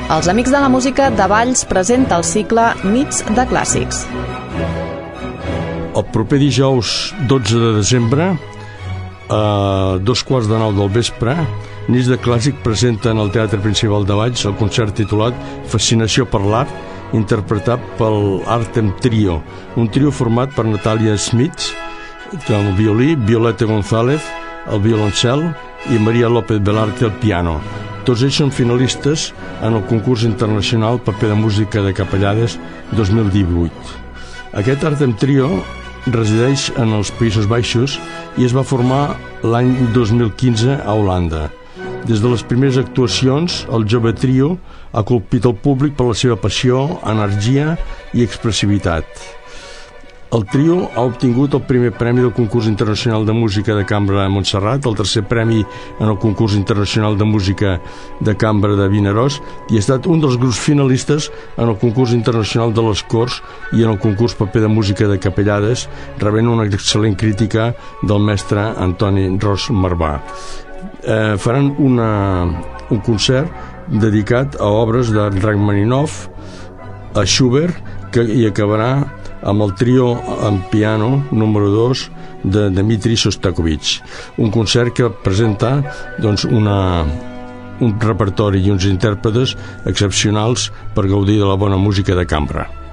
Els Amics de la Música de Valls presenta el cicle Nits de Clàssics. El proper dijous 12 de desembre, a 2:15 del vespre, Nits de Clàssic presenta en el Teatre Principal de Valls el concert titulat Fascinació per l'Art, interpretat pel Artem Trio, un trio format per Natàlia Smith, el violí, Violeta González, el violoncel i Maria López Velarte al piano. Tots ells són finalistes en el concurs internacional Paper de Música de Capellades 2018. Aquest Artem Trio resideix en els Països Baixos i es va formar l'any 2015 a Holanda. Des de les primeres actuacions, el jove trio ha colpit el públic per la seva passió, energia i expressivitat. El trio ha obtingut el primer premi del concurs internacional de música de cambra de Montserrat, el tercer premi en el concurs internacional de música de cambra de Vinaròs i ha estat un dels grups finalistes en el concurs internacional de les Corts i en el concurs Paper de Música de Capellades, rebent una excel·lent crítica del mestre Antoni Ros Marvà. Faran un concert dedicat a obres de Rachmaninoff, a Schubert, i acabarà amb el trio en piano número 2 de Dmitri Shostakovich, un concert que presenta un repertori i uns intèrpretes excepcionals per gaudir de la bona música de cambra.